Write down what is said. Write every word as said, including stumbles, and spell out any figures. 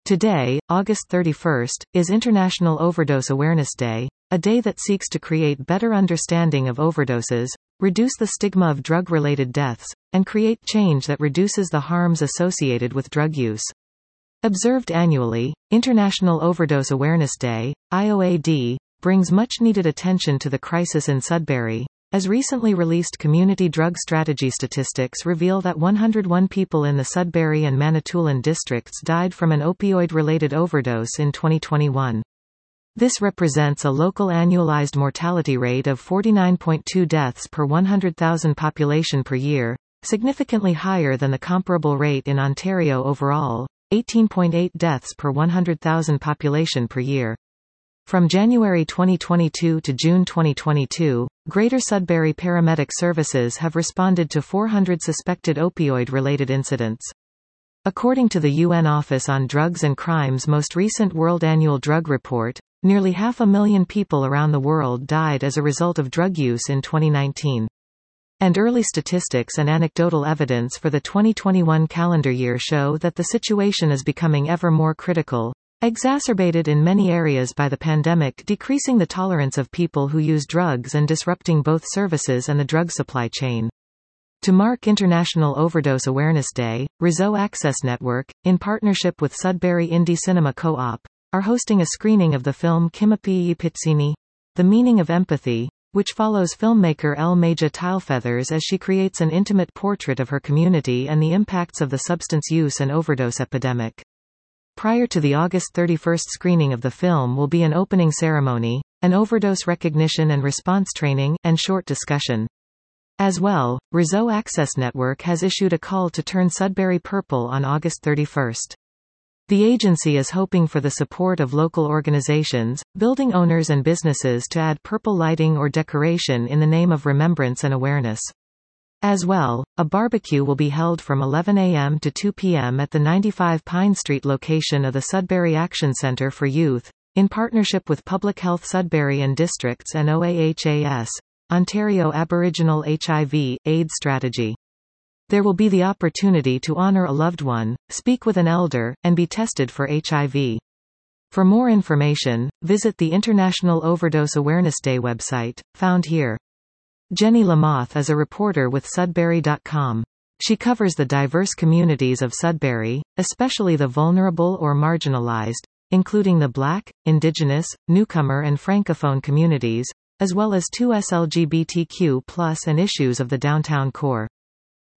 Today, August thirty-first, is International Overdose Awareness Day, a day that seeks to create better understanding of overdoses, reduce the stigma of drug-related deaths, and create change that reduces the harms associated with drug use. Observed annually, International Overdose Awareness Day, I O A D, brings much-needed attention to the crisis in Sudbury, as recently released community drug strategy statistics reveal that one hundred one people in the Sudbury and Manitoulin districts died from an opioid-related overdose in twenty twenty-one. This represents a local annualized mortality rate of forty-nine point two deaths per one hundred thousand population per year, significantly higher than the comparable rate in Ontario overall, eighteen point eight deaths per one hundred thousand population per year. From January twenty twenty-two to June twenty twenty-two, Greater Sudbury Paramedic Services have responded to four hundred suspected opioid-related incidents. According to the U N Office on Drugs and Crime's most recent World Annual Drug Report, nearly half a million people around the world died as a result of drug use in twenty nineteen. And early statistics and anecdotal evidence for the twenty twenty-one calendar year show that the situation is becoming ever more critical, exacerbated in many areas by the pandemic, decreasing the tolerance of people who use drugs and disrupting both services and the drug supply chain. To mark International Overdose Awareness Day, Réseau Access Network, in partnership with Sudbury Indie Cinema Co-op, are hosting a screening of the film Kimapi Pitsini, The Meaning of Empathy, which follows filmmaker El Maja Tilefeathers as she creates an intimate portrait of her community and the impacts of the substance use and overdose epidemic. Prior to the August thirty-first screening of the film will be an opening ceremony, an overdose recognition and response training, and short discussion. As well, Réseau Access Network has issued a call to turn Sudbury purple on August thirty-first. The agency is hoping for the support of local organizations, building owners and businesses to add purple lighting or decoration in the name of remembrance and awareness. As well, a barbecue will be held from eleven a m to two p m at the ninety-five Pine Street location of the Sudbury Action Centre for Youth, in partnership with Public Health Sudbury and Districts and O A H A S, Ontario Aboriginal H I V AIDS Strategy. There will be the opportunity to honour a loved one, speak with an elder, and be tested for H I V. For more information, visit the International Overdose Awareness Day website, found here. Jenny Lamoth is a reporter with Sudbury dot com. She covers the diverse communities of Sudbury, especially the vulnerable or marginalized, including the Black, Indigenous, newcomer and Francophone communities, as well as two S L G B T Q plus and issues of the downtown core.